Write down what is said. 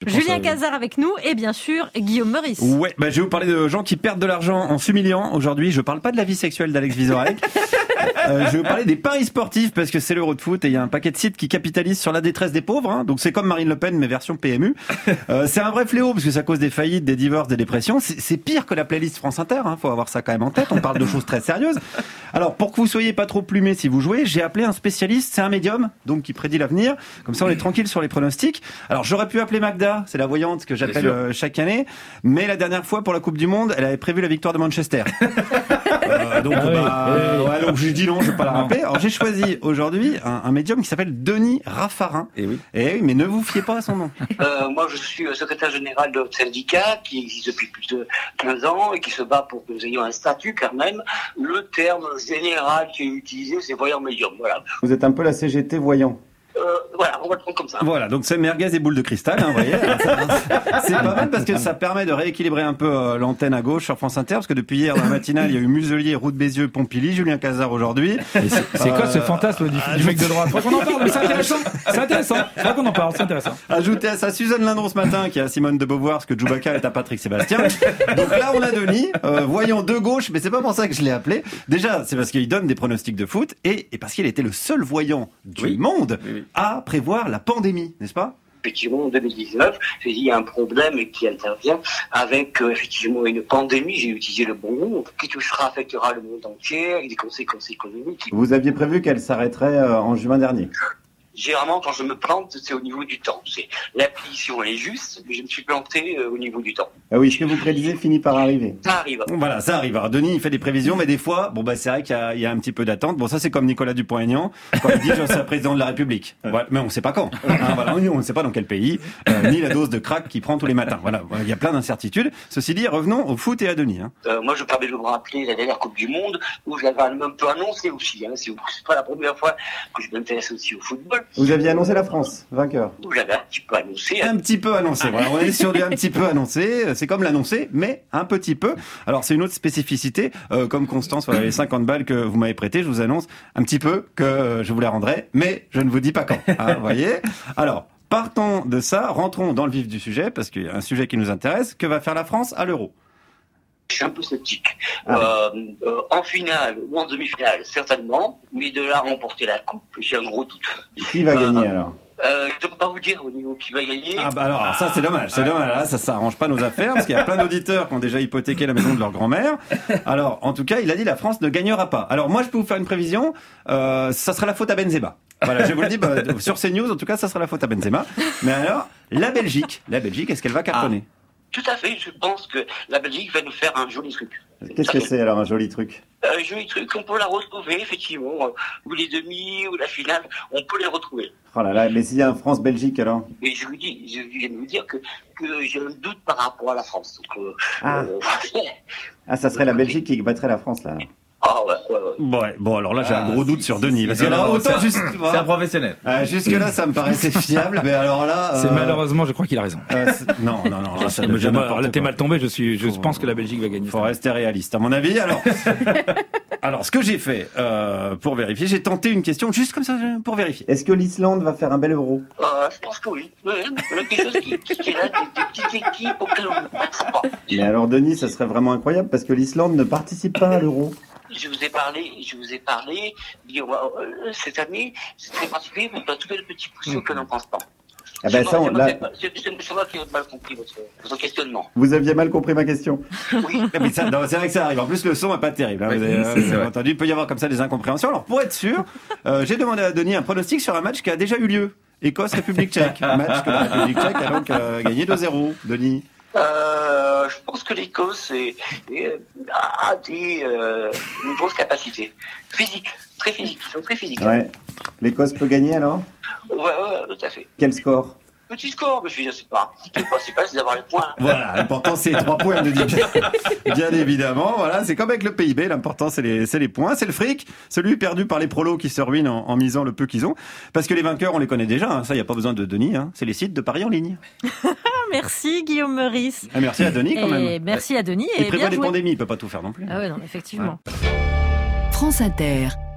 Julien Cazard avec nous et bien sûr Guillaume Meurice. Ouais, je vais vous parler de gens qui perdent de l'argent en s'humiliant aujourd'hui. Je parle pas de la vie sexuelle d'Alex Vizorek. Je vais vous parler des paris sportifs parce que c'est l'Euro de foot et il y a un paquet de sites qui capitalisent sur la détresse des pauvres. Hein. Donc c'est comme Marine Le Pen mais version PMU. C'est un vrai fléau parce que ça cause des faillites, des divorces, des dépressions. C'est pire que la playlist France Inter. Hein. Faut avoir ça quand même en tête. On parle de choses très sérieuses. Alors pour que vous soyez pas trop plumés si vous jouez, j'ai appelé un spécialiste. C'est un médium donc qui prédit l'avenir. Comme ça on est tranquille sur les pronostics. Alors j'aurais pu appeler Magda, c'est la voyante que j'appelle chaque année. Mais la dernière fois pour la Coupe du Monde, elle avait prévu la victoire de Manchester. Donc je lui dis non, je vais pas la rappeler. Alors j'ai choisi aujourd'hui un médium qui s'appelle Denis Raffarin. Et oui, mais ne vous fiez pas à son nom. Moi je suis secrétaire général de notre syndicat qui existe depuis plus de 15 ans et qui se bat pour que nous ayons un statut quand même. Le terme général qui est utilisé c'est voyant médium. Voilà. Vous êtes un peu la CGT voyant. Voilà, on va le prendre comme ça. Voilà, donc c'est merguez et boule de cristal, hein, vous voyez. C'est pas mal parce que ça permet de rééquilibrer un peu l'antenne à gauche sur France Inter, parce que depuis hier dans la matinale, il y a eu Muselier, Roux de Bézieux, Pompili, Julien Cazard aujourd'hui. C'est quoi ce fantasme du mec de droite? Faut qu'on en parle, c'est intéressant. C'est intéressant. Faut qu'on en parle, c'est intéressant. Ajoutez à ça Suzanne Lindron ce matin, qui est à Simone de Beauvoir, parce que Djoubaka est à Patrick Sébastien. Donc là, on a Denis, voyant de gauche, mais c'est pas pour ça que je l'ai appelé. Déjà, c'est parce qu'il donne des pronostics de foot et parce qu'il était le seul voyant du monde à prévoir la pandémie, n'est-ce pas? Effectivement, en 2019, il y a un problème qui intervient avec effectivement une pandémie, j'ai utilisé le bon mot, qui affectera le monde entier, avec des conséquences économiques. Vous aviez prévu qu'elle s'arrêterait en juin dernier? Généralement, quand je me plante, c'est au niveau du temps. L'intuition, elle est juste, mais je me suis planté au niveau du temps. Ah oui, ce que vous prédisez finit par arriver. Ça arrive. Bon, voilà, ça arrive. Alors, Denis, il fait des prévisions, mais des fois, c'est vrai qu'il y a un petit peu d'attente. Bon, ça, c'est comme Nicolas Dupont-Aignan, quand il dit je serai président de la République. Voilà, mais on ne sait pas quand. On ne sait pas dans quel pays, ni la dose de crack qu'il prend tous les matins. Voilà, il y a plein d'incertitudes. Ceci dit, revenons au foot et à Denis. Moi, je permets de me rappeler la dernière Coupe du Monde, où je l'avais un peu annoncé aussi. C'est pas la première fois que je m'intéresse aussi au football. Vous aviez annoncé la France vainqueur. Vous l'avez un petit peu annoncé. Un petit peu annoncé. Voilà, on est sur du un petit peu annoncé. C'est comme l'annoncer, mais un petit peu. Alors c'est une autre spécificité. Comme Constance, voilà, les 50 balles que vous m'avez prêtées, je vous annonce un petit peu que je vous les rendrai, mais je ne vous dis pas quand. Vous voyez. Alors partons de ça, rentrons dans le vif du sujet parce qu'il y a un sujet qui nous intéresse. Que va faire la France à l'Euro? Je suis un peu sceptique. En finale ou en demi-finale, certainement. Mais de là à remporter la coupe, j'ai un gros doute. Qui va gagner alors? Je ne peux pas vous dire au niveau qui va gagner. Alors ça c'est dommage. Là, ça arrange pas nos affaires parce qu'il y a plein d'auditeurs qui ont déjà hypothéqué la maison de leur grand-mère. Alors en tout cas, il a dit la France ne gagnera pas. Alors moi je peux vous faire une prévision. Ça sera la faute à Benzema. Voilà, je vous le dis sur CNews. En tout cas, ça sera la faute à Benzema. Mais alors la Belgique, est-ce qu'elle va cartonner? Tout à fait, je pense que la Belgique va nous faire un joli truc. Qu'est-ce que c'est alors un joli truc? Un joli truc, on peut la retrouver effectivement, ou les demi, ou la finale, on peut les retrouver. Oh là là, mais s'il y a un France-Belgique alors? Mais je viens de vous dire que j'ai un doute par rapport à la France. Donc, ça serait la Belgique qui battrait la France là. Ouais. Bon, alors là, j'ai un gros doute sur Denis. Parce que là, c'est un professionnel. Jusque-là, ça me paraissait fiable, mais alors là. C'est malheureusement, je crois qu'il a raison. Non. T'es mal tombé, je pense que la Belgique va gagner. Faut rester réaliste, à mon avis. Alors, ce que j'ai fait, pour vérifier, j'ai tenté une question juste comme ça, pour vérifier. Est-ce que l'Islande va faire un bel Euro? Je pense que oui. Il y a quelque chose qui est là, des petites équipes auxquelles on ne pense pas. Mais alors, Denis, ça serait vraiment incroyable parce que l'Islande ne participe pas à l'Euro. Je vous ai parlé, cette année, c'est très particulier, mais on a trouvé le petit poussé auquel on ne pense pas. C'est moi qui ai mal compris votre questionnement. Vous aviez mal compris ma question? Oui. Mais c'est vrai que ça arrive. En plus, le son n'est pas terrible. Vous avez entendu, il peut y avoir comme ça des incompréhensions. Alors, pour être sûr, j'ai demandé à Denis un pronostic sur un match qui a déjà eu lieu. Écosse-République tchèque. Un match que la République tchèque a donc gagné 2-0. Denis? Je pense que l'Écosse a une grosse capacité physique, très physique. Ils sont très physiques. Ouais. L'Écosse peut gagner alors? Ouais, tout à fait. Quel score? Petit score, monsieur, je sais pas. Le principal, c'est d'avoir les points. Voilà, l'important c'est les 3 points, me dit bien évidemment. Voilà, c'est comme avec le PIB, l'important c'est les points, c'est le fric, celui perdu par les prolos qui se ruinent en misant le peu qu'ils ont. Parce que les vainqueurs, on les connaît déjà, ça, il n'y a pas besoin de Denis, c'est les sites de paris en ligne. Merci Guillaume Meurice. Merci à Denis quand même. Merci à Denis. Il prévoit des pandémies, il peut pas tout faire non plus. Ah ouais, non, effectivement. France Inter.